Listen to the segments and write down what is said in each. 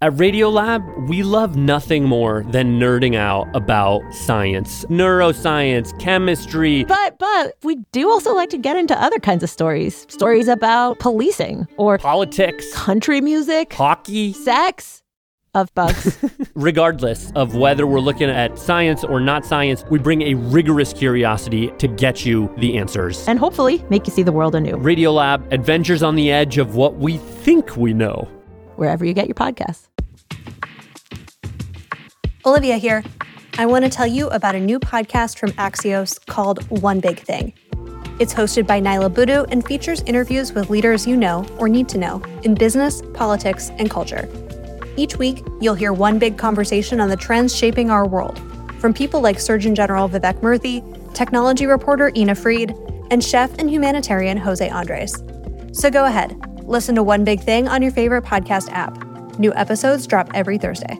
At Radiolab, we love nothing more than nerding out about science, neuroscience, chemistry. But we do also like to get into other kinds of stories. Stories about policing or Politics, country music, hockey, sex, of bugs. Regardless of whether we're looking at science or not science, we bring a rigorous curiosity to get you the answers. And hopefully make you see the world anew. Radiolab, adventures on the edge of what we think we know. Wherever you get your podcasts. Olivia here. I want to tell you about a new podcast from Axios called One Big Thing. It's hosted by Naila Boodoo and features interviews with leaders you know or need to know in business, politics, and culture. Each week, you'll hear one big conversation on the trends shaping our world, from people like Surgeon General Vivek Murthy, technology reporter Ina Fried, and chef and humanitarian Jose Andres. So go ahead, listen to One Big Thing on your favorite podcast app. New episodes drop every Thursday.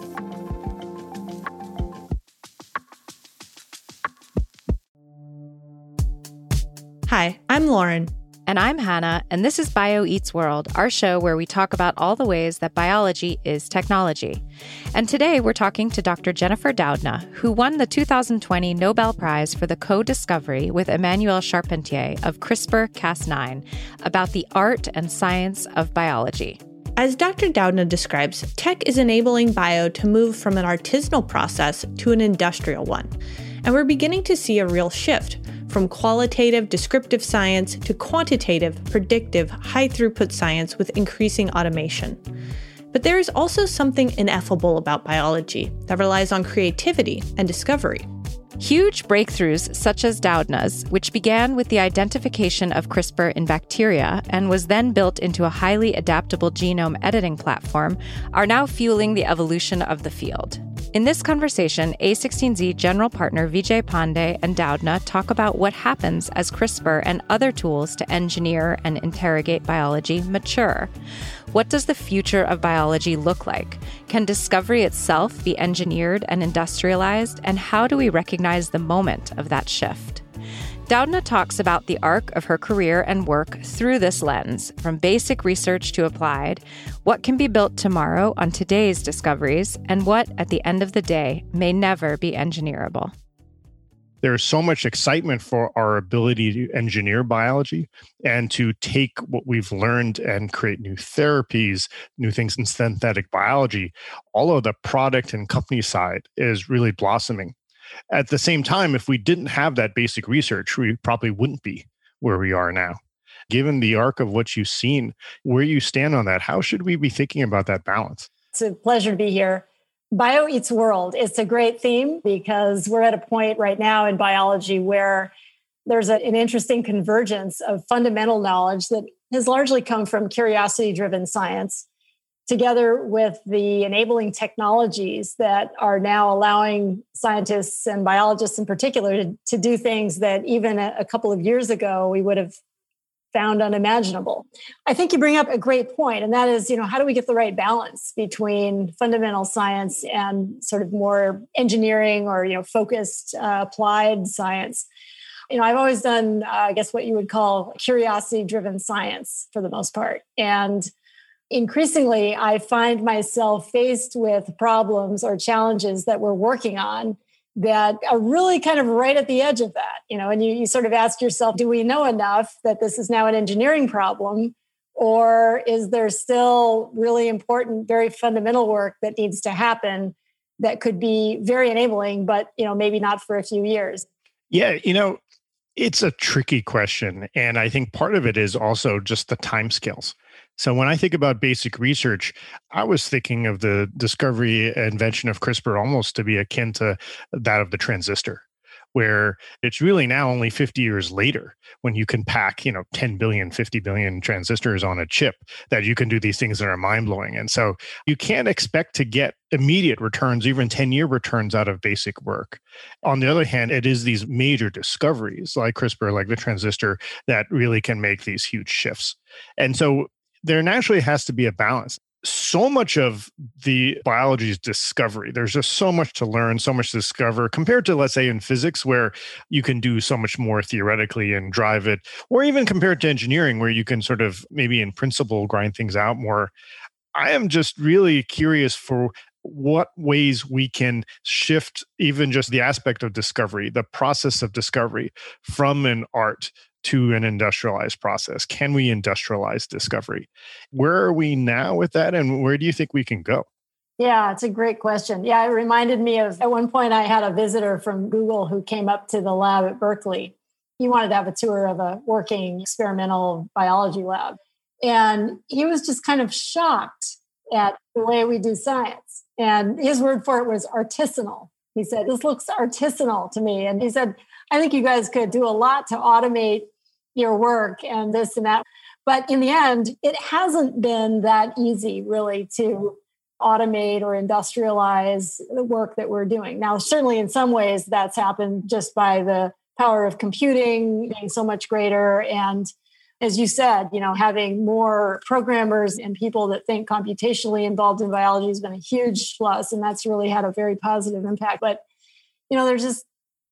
Hi, I'm Lauren. And I'm Hannah, and this is Bio Eats World, our show where we talk about all the ways that biology is technology. And today we're talking to Dr. Jennifer Doudna, who won the 2020 Nobel Prize for the co-discovery with Emmanuelle Charpentier of CRISPR-Cas9 about the art and science of biology. As Dr. Doudna describes, tech is enabling bio to move from an artisanal process to an industrial one. And we're beginning to see a real shift from qualitative, descriptive science to quantitative, predictive, high-throughput science with increasing automation. But there is also something ineffable about biology that relies on creativity and discovery. Huge breakthroughs such as Doudna's, which began with the identification of CRISPR in bacteria and was then built into a highly adaptable genome editing platform, are now fueling the evolution of the field. In this conversation, A16Z general partner Vijay Pandey and Doudna talk about what happens as CRISPR and other tools to engineer and interrogate biology mature. What does the future of biology look like? Can discovery itself be engineered and industrialized? And how do we recognize the moment of that shift? Doudna talks about the arc of her career and work through this lens, from basic research to applied, what can be built tomorrow on today's discoveries, and what, at the end of the day, may never be engineerable. There's so much excitement for our ability to engineer biology and to take what we've learned and create new therapies, new things in synthetic biology. All of the product and company side is really blossoming. At the same time, if we didn't have that basic research, we probably wouldn't be where we are now. Given the arc of what you've seen, where you stand on that, how should we be thinking about that balance? It's a pleasure to be here. Bio Eats World. It's a great theme because we're at a point right now in biology where there's an interesting convergence of fundamental knowledge that has largely come from curiosity-driven science, together with the enabling technologies that are now allowing scientists and biologists in particular to do things that even a couple of years ago we would have found unimaginable. I think you bring up a great point, and that is, how do we get the right balance between fundamental science and sort of more engineering or, focused applied science? I've always done, I guess, what you would call curiosity-driven science for the most part. And increasingly, I find myself faced with problems or challenges that we're working on that are really kind of right at the edge of that, and you sort of ask yourself, do we know enough that this is now an engineering problem? Or is there still really important, very fundamental work that needs to happen that could be very enabling, but, maybe not for a few years? Yeah, it's a tricky question. And I think part of it is also just the timescales. So when I think about basic research, I was thinking of the discovery and invention of CRISPR almost to be akin to that of the transistor, where it's really now only 50 years later when you can pack, 10 billion, 50 billion transistors on a chip that you can do these things that are mind-blowing. And so you can't expect to get immediate returns, even 10-year returns out of basic work. On the other hand, it is these major discoveries like CRISPR, like the transistor, that really can make these huge shifts. And so there naturally has to be a balance. So much of the biology's discovery, there's just so much to learn, so much to discover compared to, let's say, in physics, where you can do so much more theoretically and drive it, or even compared to engineering, where you can sort of maybe in principle grind things out more. I am just really curious for what ways we can shift even just the aspect of discovery, the process of discovery, from an art to an industrialized process. Can we industrialize discovery? Where are we now with that, and where do you think we can go? Yeah, it's a great question. Yeah, it reminded me of, at one point I had a visitor from Google who came up to the lab at Berkeley. He wanted to have a tour of a working experimental biology lab. And he was just kind of shocked at the way we do science. And his word for it was artisanal. He said, "This looks artisanal to me." And he said, "I think you guys could do a lot to automate your work and this and that." But in the end, it hasn't been that easy really to automate or industrialize the work that we're doing. Now, certainly in some ways that's happened just by the power of computing being so much greater. And as you said, having more programmers and people that think computationally involved in biology has been a huge plus. And that's really had a very positive impact. But, there's just,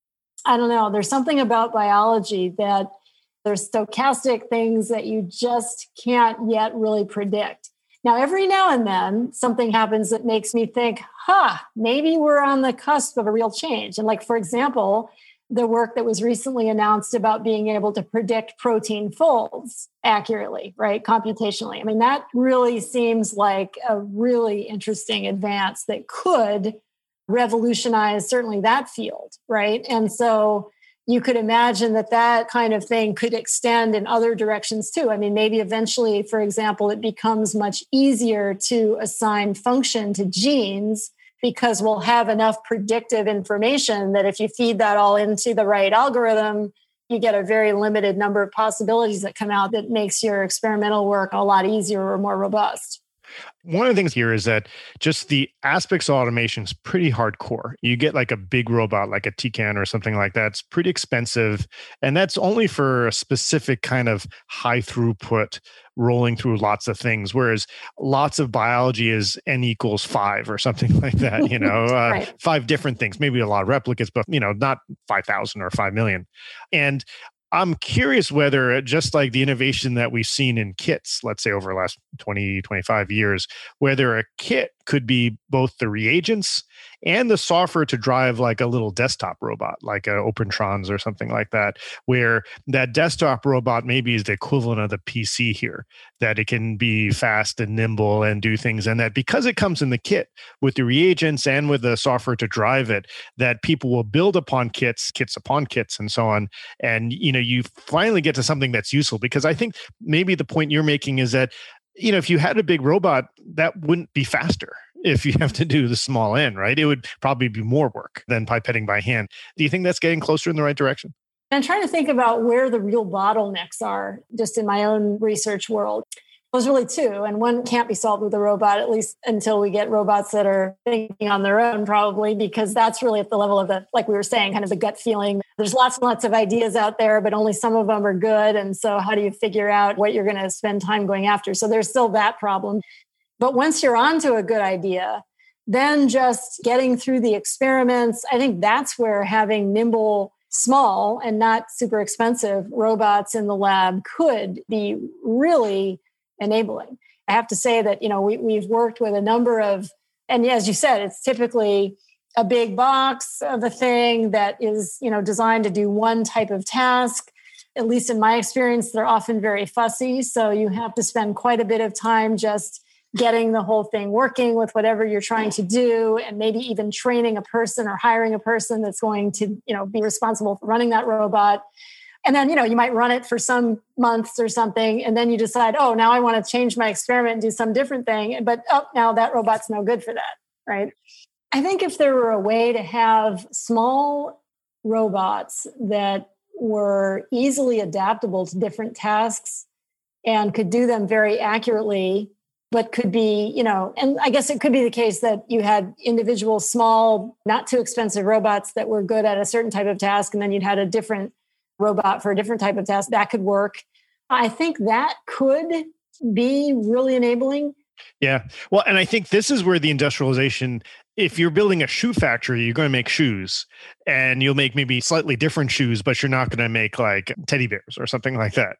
I don't know, there's something about biology that there's stochastic things that you just can't yet really predict. Now, every now and then, something happens that makes me think, maybe we're on the cusp of a real change. And like, for example, the work that was recently announced about being able to predict protein folds accurately, right, computationally. I mean, that really seems like a really interesting advance that could revolutionize certainly that field, right? And so you could imagine that kind of thing could extend in other directions too. I mean, maybe eventually, for example, it becomes much easier to assign function to genes because we'll have enough predictive information that if you feed that all into the right algorithm, you get a very limited number of possibilities that come out that makes your experimental work a lot easier or more robust. One of the things here is that just the aspects of automation is pretty hardcore. You get like a big robot, like a Tecan or something like that. It's pretty expensive. And that's only for a specific kind of high throughput rolling through lots of things. Whereas lots of biology is N equals 5 or something like that, right. 5 different things, maybe a lot of replicates, but, not 5,000 or 5 million. And I'm curious whether, just like the innovation that we've seen in kits, let's say over the last 20, 25 years, whether a kit could be both the reagents and the software to drive like a little desktop robot, like a OpenTrons or something like that, where that desktop robot maybe is the equivalent of the PC here, that it can be fast and nimble and do things. And that because it comes in the kit with the reagents and with the software to drive it, that people will build upon kits upon kits and so on. And, you finally get to something that's useful, because I think maybe the point you're making is that, if you had a big robot, that wouldn't be faster. If you have to do the small n, right? It would probably be more work than pipetting by hand. Do you think that's getting closer in the right direction? I'm trying to think about where the real bottlenecks are just in my own research world. There's really two, and one can't be solved with a robot, at least until we get robots that are thinking on their own, probably, because that's really at the level of the, like we were saying, kind of the gut feeling. There's lots and lots of ideas out there, but only some of them are good. And so how do you figure out what you're going to spend time going after? So there's still that problem. But once you're onto a good idea, then just getting through the experiments, I think that's where having nimble, small, and not super expensive robots in the lab could be really enabling. I have to say that, we've worked with a number of, and as you said, it's typically a big box of a thing that is, designed to do one type of task. At least in my experience, they're often very fussy. So you have to spend quite a bit of time just getting the whole thing working with whatever you're trying to do, and maybe even training a person or hiring a person that's going to, be responsible for running that robot. And then, you might run it for some months or something, and then you decide, oh, now I want to change my experiment and do some different thing. But now that robot's no good for that, right? I think if there were a way to have small robots that were easily adaptable to different tasks and could do them very accurately, but could be, and I guess it could be the case that you had individual small, not too expensive robots that were good at a certain type of task, and then you'd had a different robot for a different type of task that could work. I think that could be really enabling. Yeah. Well, and I think this is where the industrialization if you're building a shoe factory, you're going to make shoes and you'll make maybe slightly different shoes, but you're not going to make like teddy bears or something like that,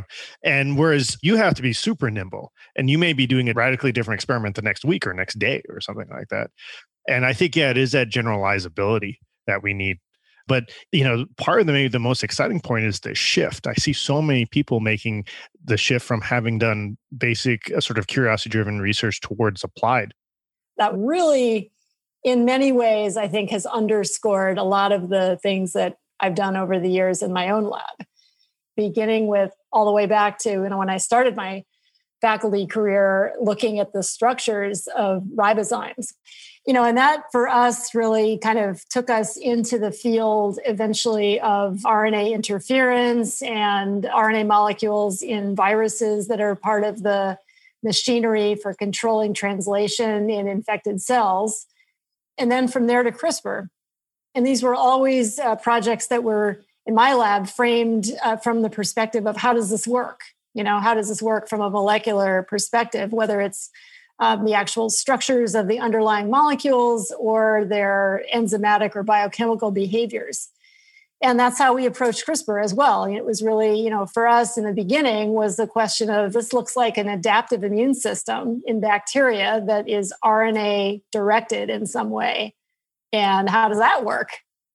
And whereas you have to be super nimble and you may be doing a radically different experiment the next week or next day or something like that. And I think, it is that generalizability that we need. But, part of maybe the most exciting point is the shift. I see so many people making the shift from having done basic sort of curiosity-driven research towards applied. That really, in many ways, I think has underscored a lot of the things that I've done over the years in my own lab, beginning with all the way back to, when I started my faculty career looking at the structures of ribozymes. And that for us really kind of took us into the field eventually of RNA interference and RNA molecules in viruses that are part of the machinery for controlling translation in infected cells. And then from there to CRISPR. And these were always projects that were in my lab framed from the perspective of how does this work? How does this work from a molecular perspective, whether it's the actual structures of the underlying molecules or their enzymatic or biochemical behaviors. And that's how we approached CRISPR as well. It was really, for us in the beginning was the question of this looks like an adaptive immune system in bacteria that is RNA directed in some way. And how does that work?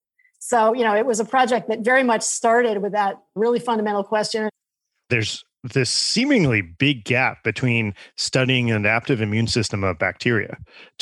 So, it was a project that very much started with that really fundamental question. There's this seemingly big gap between studying an adaptive immune system of bacteria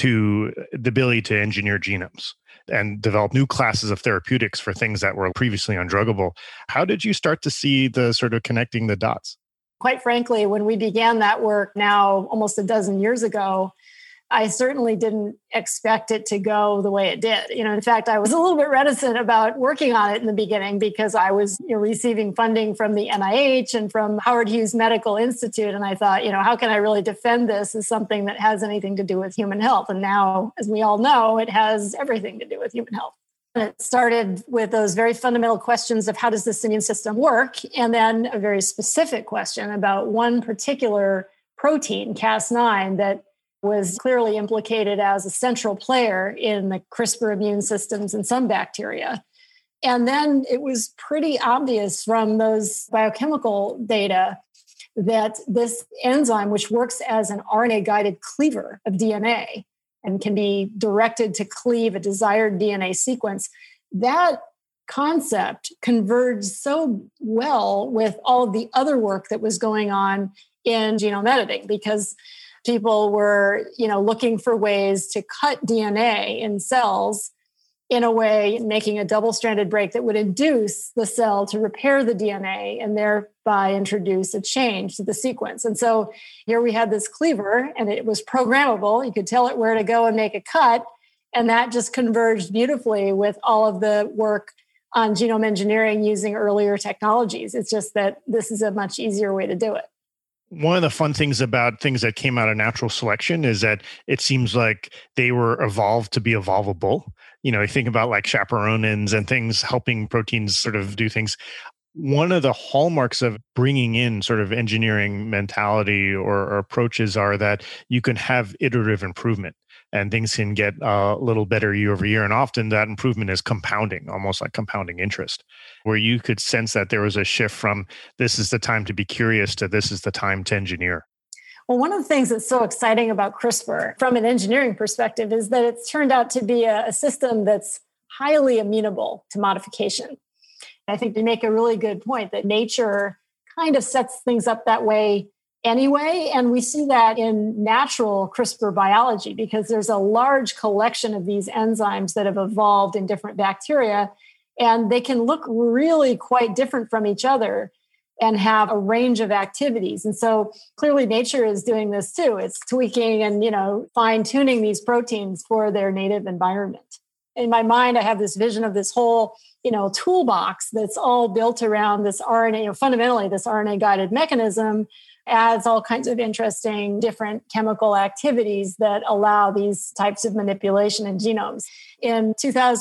to the ability to engineer genomes and develop new classes of therapeutics for things that were previously undruggable. How did you start to see the sort of connecting the dots? Quite frankly, when we began that work now almost a dozen years ago, I certainly didn't expect it to go the way it did. In fact, I was a little bit reticent about working on it in the beginning because I was receiving funding from the NIH and from Howard Hughes Medical Institute. And I thought, how can I really defend this as something that has anything to do with human health? And now, as we all know, it has everything to do with human health. And it started with those very fundamental questions of how does this immune system work? And then a very specific question about one particular protein, Cas9, that was clearly implicated as a central player in the CRISPR immune systems in some bacteria. And then it was pretty obvious from those biochemical data that this enzyme, which works as an RNA-guided cleaver of DNA and can be directed to cleave a desired DNA sequence, that concept converged so well with all of the other work that was going on in genome editing, because people were, looking for ways to cut DNA in cells in a way, making a double-stranded break that would induce the cell to repair the DNA and thereby introduce a change to the sequence. And so here we had this cleaver, and it was programmable. You could tell it where to go and make a cut, and that just converged beautifully with all of the work on genome engineering using earlier technologies. It's just that this is a much easier way to do it. One of the fun things about things that came out of natural selection is that it seems like they were evolved to be evolvable. You think about like chaperonins and things helping proteins sort of do things. One of the hallmarks of bringing in sort of engineering mentality or approaches are that you can have iterative improvement and things can get a little better year over year. And often that improvement is compounding, almost like compounding interest, where you could sense that there was a shift from this is the time to be curious to this is the time to engineer. Well, one of the things that's so exciting about CRISPR from an engineering perspective is that it's turned out to be a system that's highly amenable to modification. I think you make a really good point that nature kind of sets things up that way anyway. And we see that in natural CRISPR biology because there's a large collection of these enzymes that have evolved in different bacteria, and they can look really quite different from each other and have a range of activities. And so clearly nature is doing this too. It's tweaking and, fine-tuning these proteins for their native environment. In my mind, I have this vision of this whole, toolbox that's all built around this RNA, fundamentally this RNA-guided mechanism adds all kinds of interesting different chemical activities that allow these types of manipulation in genomes. In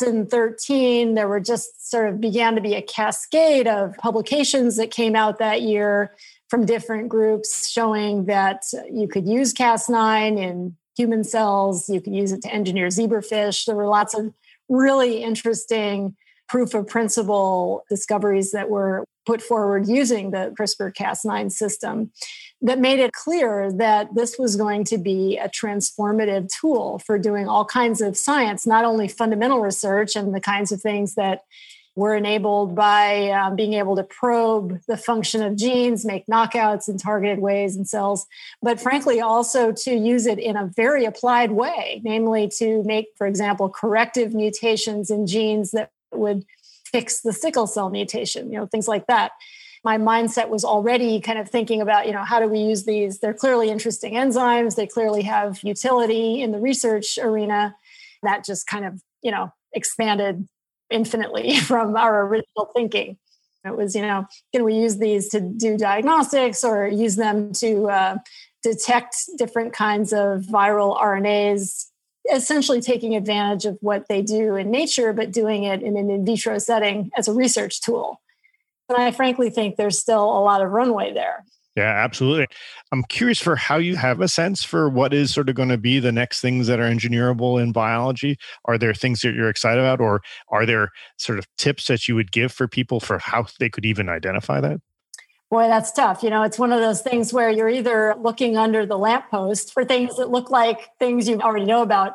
2013, there were just sort of began to be a cascade of publications that came out that year from different groups showing that you could use Cas9 in human cells. You can use it to engineer zebrafish. There were lots of really interesting proof of principle discoveries that were put forward using the CRISPR-Cas9 system that made it clear that this was going to be a transformative tool for doing all kinds of science, not only fundamental research and the kinds of things that were enabled by being able to probe the function of genes, make knockouts in targeted ways in cells, but frankly, also to use it in a very applied way, namely to make, for example, corrective mutations in genes that would fix the sickle cell mutation, things like that. My mindset was already kind of thinking about, how do we use these? They're clearly interesting enzymes. They clearly have utility in the research arena. That just kind of, expanded infinitely from our original thinking. It was, can we use these to do diagnostics or use them to detect different kinds of viral RNAs, essentially taking advantage of what they do in nature, but doing it in an in vitro setting as a research tool. And I frankly think there's still a lot of runway there. Yeah, absolutely. I'm curious for how you have a sense for what is sort of going to be the next things that are engineerable in biology. Are there things that you're excited about, or are there sort of tips that you would give for people for how they could even identify that? Boy, that's tough. It's one of those things where you're either looking under the lamppost for things that look like things you already know about,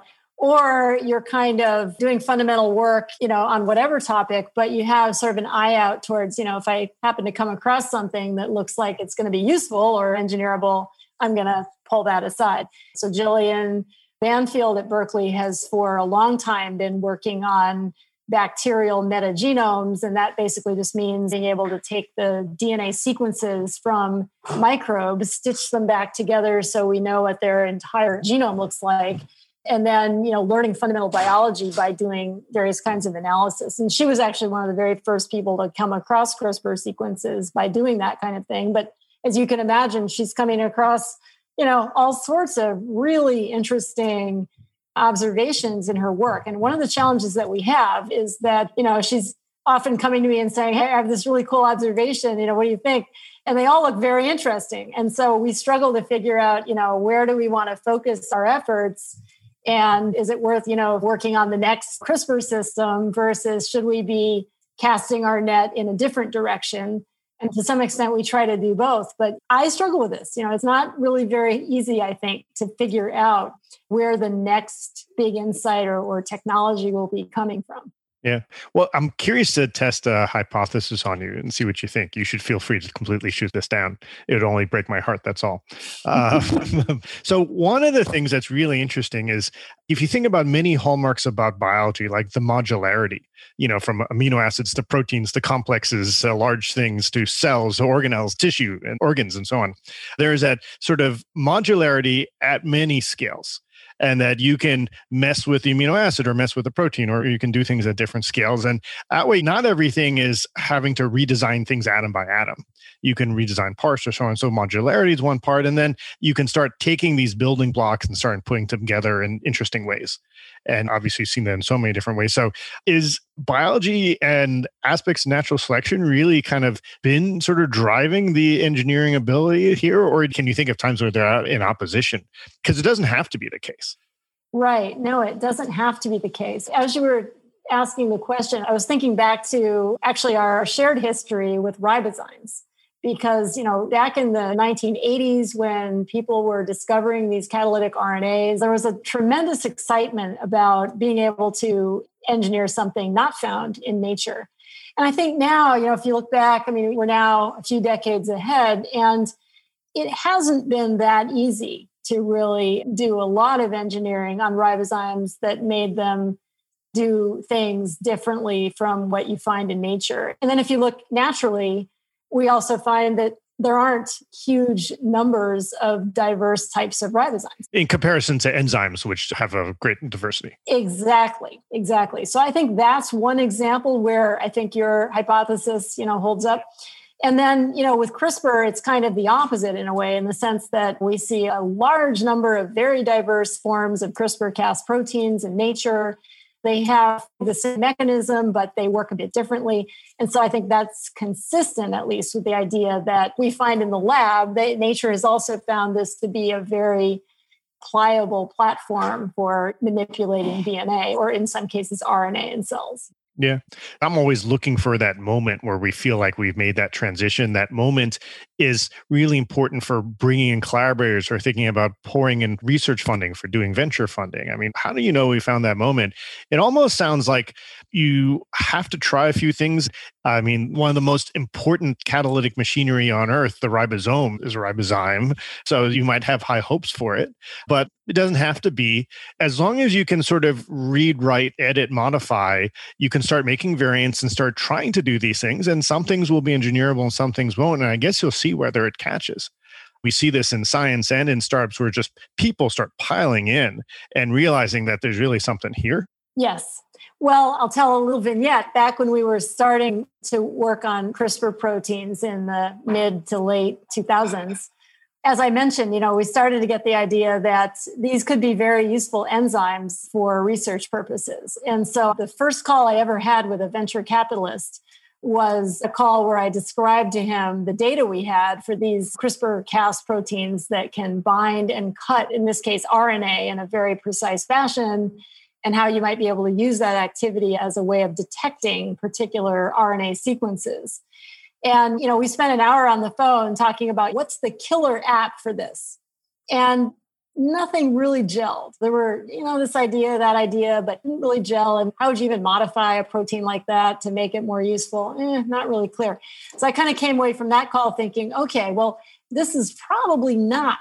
or you're kind of doing fundamental work, on whatever topic, but you have sort of an eye out towards, if I happen to come across something that looks like it's going to be useful or engineerable, I'm going to pull that aside. So Jillian Banfield at Berkeley has for a long time been working on bacterial metagenomes. And that basically just means being able to take the DNA sequences from microbes, stitch them back together so we know what their entire genome looks like. And then, learning fundamental biology by doing various kinds of analysis. And she was actually one of the very first people to come across CRISPR sequences by doing that kind of thing. But as you can imagine, she's coming across, all sorts of really interesting observations in her work. And one of the challenges that we have is that, she's often coming to me and saying, hey, I have this really cool observation. What do you think? And they all look very interesting. And so we struggle to figure out, where do we want to focus our efforts? And is it worth, working on the next CRISPR system versus should we be casting our net in a different direction? And to some extent, we try to do both. But I struggle with this. It's not really very easy, I think, to figure out where the next big insight or technology will be coming from. Yeah. Well, I'm curious to test a hypothesis on you and see what you think. You should feel free to completely shoot this down. It would only break my heart. That's all. So one of the things that's really interesting is if you think about many hallmarks about biology, like the modularity, from amino acids to proteins to complexes, large things to cells, organelles, tissue and organs and so on. There's that sort of modularity at many scales. And that you can mess with the amino acid or mess with the protein, or you can do things at different scales. And that way, not everything is having to redesign things atom by atom. You can redesign parts or so on. So modularity is one part. And then you can start taking these building blocks and start putting them together in interesting ways. And obviously you've seen that in so many different ways. So is biology and aspects of natural selection really kind of been sort of driving the engineering ability here? Or can you think of times where they're in opposition? Because it doesn't have to be the case. Right. No, it doesn't have to be the case. As you were asking the question, I was thinking back to actually our shared history with ribozymes. Because, back in the 1980s, when people were discovering these catalytic RNAs, there was a tremendous excitement about being able to engineer something not found in nature. And I think now, if you look back, we're now a few decades ahead, and it hasn't been that easy to really do a lot of engineering on ribozymes that made them do things differently from what you find in nature. And then if you look naturally, we also find that there aren't huge numbers of diverse types of ribozymes. In comparison to enzymes, which have a great diversity. Exactly. So I think that's one example where I think your hypothesis, holds up. And then, with CRISPR, it's kind of the opposite in a way, in the sense that we see a large number of very diverse forms of CRISPR-Cas proteins in nature. They have the same mechanism, but they work a bit differently. And so I think that's consistent, at least, with the idea that we find in the lab that nature has also found this to be a very pliable platform for manipulating DNA, or in some cases, RNA in cells. Yeah. I'm always looking for that moment where we feel like we've made that transition. That moment is really important for bringing in collaborators or thinking about pouring in research funding for doing venture funding. I mean, how do you know we found that moment? It almost sounds like you have to try a few things. I mean, one of the most important catalytic machinery on Earth, the ribosome, is a ribozyme. So you might have high hopes for it, but it doesn't have to be. As long as you can sort of read, write, edit, modify, you can start making variants and start trying to do these things. And some things will be engineerable and some things won't. And I guess you'll see whether it catches. We see this in science and in startups where just people start piling in and realizing that there's really something here. Yes. Well, I'll tell a little vignette. Back when we were starting to work on CRISPR proteins in the mid to late 2000s, as I mentioned, we started to get the idea that these could be very useful enzymes for research purposes. And so the first call I ever had with a venture capitalist was a call where I described to him the data we had for these CRISPR-Cas proteins that can bind and cut, in this case, RNA in a very precise fashion, and how you might be able to use that activity as a way of detecting particular RNA sequences. And, we spent an hour on the phone talking about what's the killer app for this. And nothing really gelled. There were, this idea, that idea, but didn't really gel. And how would you even modify a protein like that to make it more useful? Not really clear. So I kind of came away from that call thinking, okay, well, this is probably not,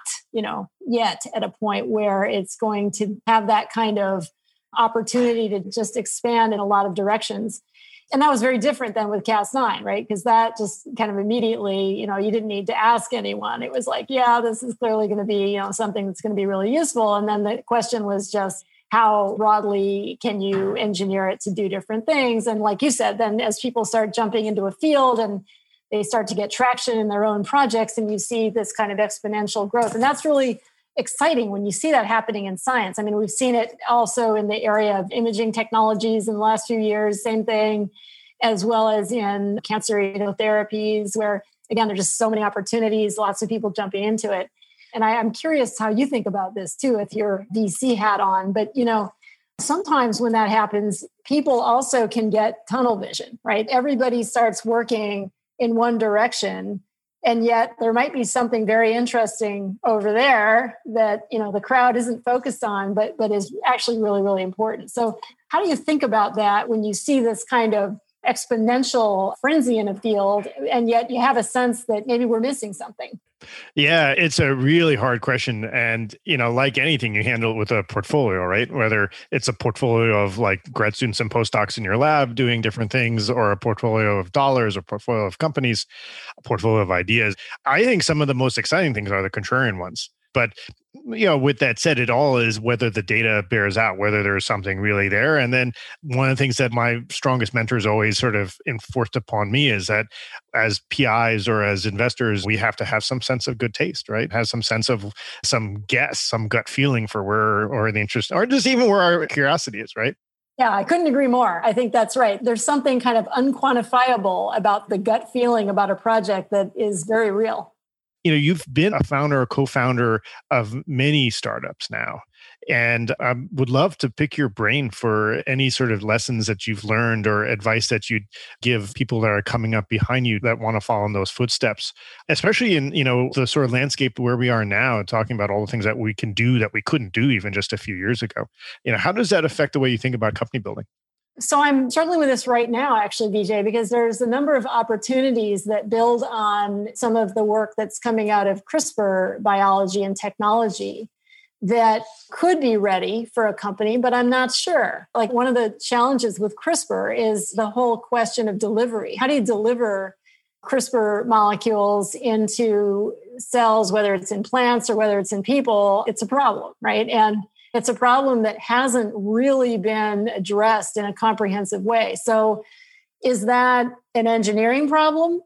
yet at a point where it's going to have that kind of opportunity to just expand in a lot of directions. And that was very different than with Cas9, right? Because that just kind of immediately, you didn't need to ask anyone. It was like, yeah, this is clearly going to be, something that's going to be really useful. And then the question was just how broadly can you engineer it to do different things? And like you said, then as people start jumping into a field and they start to get traction in their own projects, and you see this kind of exponential growth. And that's really exciting when you see that happening in science. I mean, we've seen it also in the area of imaging technologies in the last few years, same thing, as well as in cancer immunotherapies, where, again, there's just so many opportunities, lots of people jumping into it. And I'm curious how you think about this too, with your VC hat on. But, sometimes when that happens, people also can get tunnel vision, right? Everybody starts working in one direction. And yet there might be something very interesting over there that, the crowd isn't focused on, but is actually really, really important. So how do you think about that when you see this kind of exponential frenzy in a field, and yet you have a sense that maybe we're missing something? Yeah, it's a really hard question. And, like anything, you handle it with a portfolio, right? Whether it's a portfolio of like grad students and postdocs in your lab doing different things, or a portfolio of dollars, or portfolio of companies, a portfolio of ideas. I think some of the most exciting things are the contrarian ones. But, with that said, it all is whether the data bears out, whether there's something really there. And then one of the things that my strongest mentors always sort of enforced upon me is that as PIs or as investors, we have to have some sense of good taste, right? Have some sense of some guess, some gut feeling for where, or the interest, or just even where our curiosity is, right? Yeah, I couldn't agree more. I think that's right. There's something kind of unquantifiable about the gut feeling about a project that is very real. You've been a founder or co-founder of many startups now, and I would love to pick your brain for any sort of lessons that you've learned or advice that you'd give people that are coming up behind you that want to follow in those footsteps, especially in, the sort of landscape where we are now, talking about all the things that we can do that we couldn't do even just a few years ago. How does that affect the way you think about company building? So I'm struggling with this right now, actually, Vijay, because there's a number of opportunities that build on some of the work that's coming out of CRISPR biology and technology that could be ready for a company, but I'm not sure. Like, one of the challenges with CRISPR is the whole question of delivery. How do you deliver CRISPR molecules into cells, whether it's in plants or whether it's in people? It's a problem, right? And it's a problem that hasn't really been addressed in a comprehensive way. So is that an engineering problem?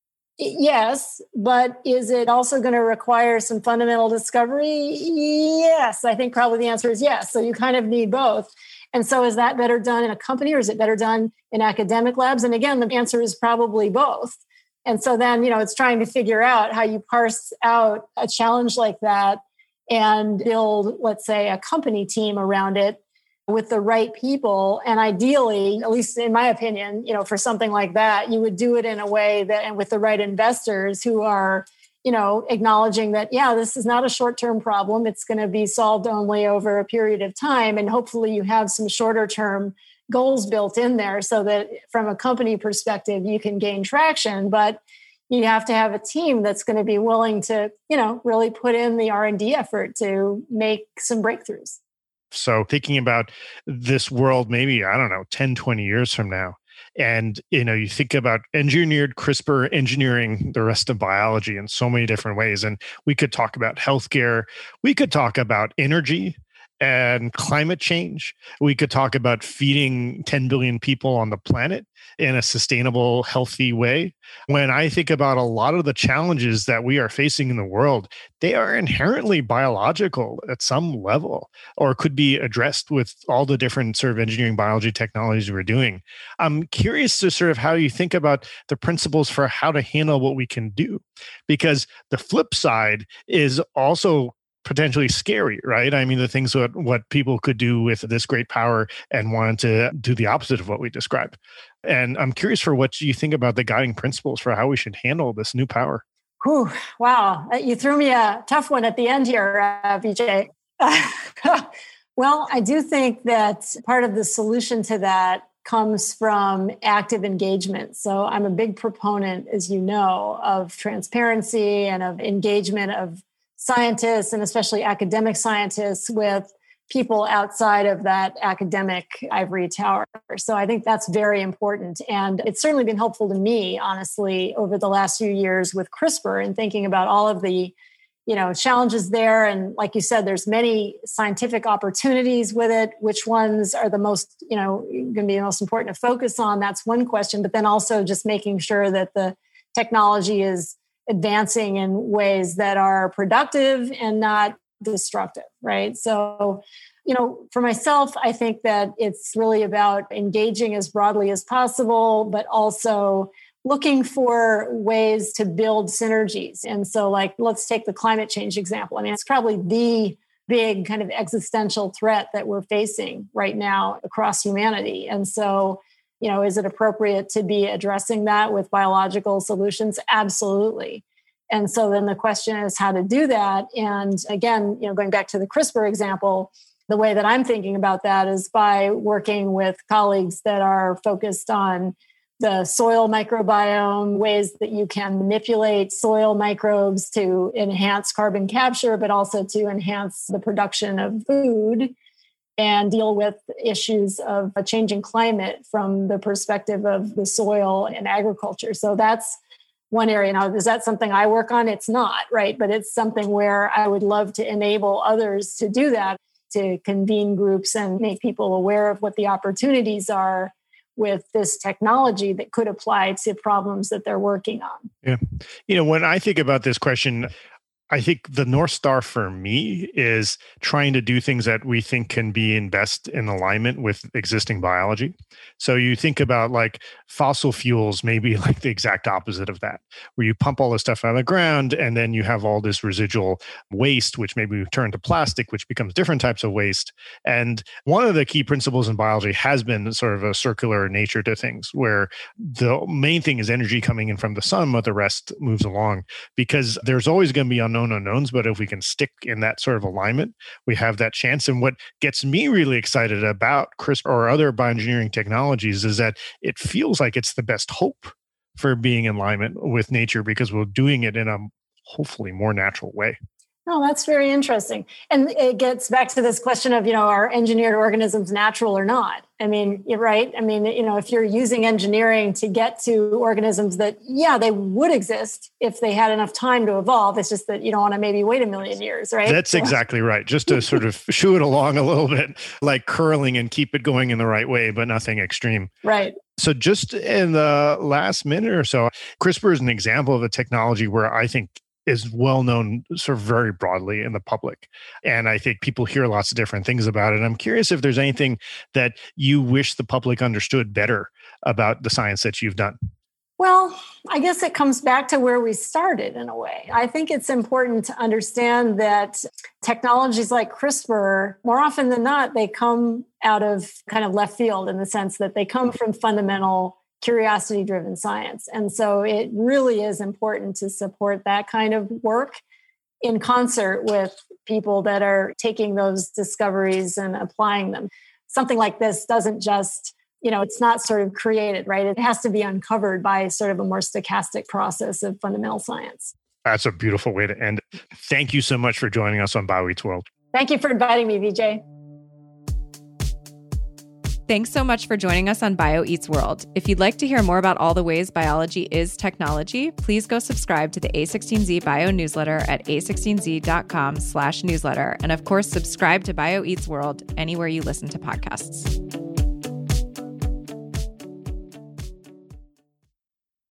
Yes, but is it also going to require some fundamental discovery? Yes, I think probably the answer is yes. So you kind of need both. And so is that better done in a company, or is it better done in academic labs? And again, the answer is probably both. And so then, it's trying to figure out how you parse out a challenge like that and build, let's say, a company team around it with the right people. And ideally, at least in my opinion, for something like that, you would do it in a way that, and with the right investors who are, acknowledging that, this is not a short-term problem. It's going to be solved only over a period of time. And hopefully you have some shorter-term goals built in there so that from a company perspective, you can gain traction. But you have to have a team that's going to be willing to, really put in the R&D effort to make some breakthroughs. So thinking about this world, maybe, 10, 20 years from now, and, you think about engineered CRISPR engineering the rest of biology in so many different ways. And we could talk about healthcare. We could talk about energy and climate change. We could talk about feeding 10 billion people on the planet in a sustainable, healthy way. When I think about a lot of the challenges that we are facing in the world, they are inherently biological at some level, or could be addressed with all the different sort of engineering biology technologies we're doing. I'm curious to sort of how you think about the principles for how to handle what we can do, because the flip side is also potentially scary, right? I mean, the things what people could do with this great power and wanted to do the opposite of what we described. And I'm curious for what you think about the guiding principles for how we should handle this new power. Whew, wow. You threw me a tough one at the end here, Vijay. Well, I do think that part of the solution to that comes from active engagement. So I'm a big proponent, as you know, of transparency and of engagement of scientists, and especially academic scientists, with people outside of that academic ivory tower. So I think that's very important. And it's certainly been helpful to me, honestly, over the last few years with CRISPR and thinking about all of the, challenges there. And like you said, there's many scientific opportunities with it. Which ones are the most, going to be the most important to focus on? That's one question. But then also just making sure that the technology is advancing in ways that are productive and not destructive, right? So, for myself, I think that it's really about engaging as broadly as possible, but also looking for ways to build synergies. And so, let's take the climate change example. I mean, it's probably the big kind of existential threat that we're facing right now across humanity. And so, is it appropriate to be addressing that with biological solutions? Absolutely. And so then the question is how to do that. And again, going back to the CRISPR example, the way that I'm thinking about that is by working with colleagues that are focused on the soil microbiome, ways that you can manipulate soil microbes to enhance carbon capture, but also to enhance the production of food, and deal with issues of a changing climate from the perspective of the soil and agriculture. So that's one area. Now, is that something I work on? It's not, right? But it's something where I would love to enable others to do that, to convene groups and make people aware of what the opportunities are with this technology that could apply to problems that they're working on. Yeah. When I think about this question, I think the North Star for me is trying to do things that we think can be in best in alignment with existing biology. So you think about fossil fuels, maybe the exact opposite of that, where you pump all this stuff out of the ground and then you have all this residual waste, which maybe we turn to plastic, which becomes different types of waste. And one of the key principles in biology has been sort of a circular nature to things, where the main thing is energy coming in from the sun, but the rest moves along, because there's always going to be unknowns, but if we can stick in that sort of alignment, we have that chance. And what gets me really excited about CRISPR or other bioengineering technologies is that it feels like it's the best hope for being in alignment with nature, because we're doing it in a hopefully more natural way. Oh, that's very interesting. And it gets back to this question of, are engineered organisms natural or not? I mean, you're right. I mean, if you're using engineering to get to organisms that, they would exist if they had enough time to evolve. It's just that you don't want to maybe wait a million years, right? That's exactly right. Just to sort of shoo it along a little bit, like curling, and keep it going in the right way, but nothing extreme. Right. So just in the last minute or so, CRISPR is an example of a technology where I think is well known sort of very broadly in the public. And I think people hear lots of different things about it. I'm curious if there's anything that you wish the public understood better about the science that you've done. Well, I guess it comes back to where we started in a way. I think it's important to understand that technologies like CRISPR, more often than not, they come out of kind of left field in the sense that they come from fundamental curiosity-driven science. And so it really is important to support that kind of work in concert with people that are taking those discoveries and applying them. Something like this doesn't just, it's not sort of created, right? It has to be uncovered by sort of a more stochastic process of fundamental science. That's a beautiful way to end it. Thank you so much for joining us on BioEats World. Thank you for inviting me, Vijay. Thanks so much for joining us on BioEats World. If you'd like to hear more about all the ways biology is technology, please go subscribe to the A16Z Bio newsletter at a16z.com/newsletter. And of course, subscribe to BioEats World anywhere you listen to podcasts.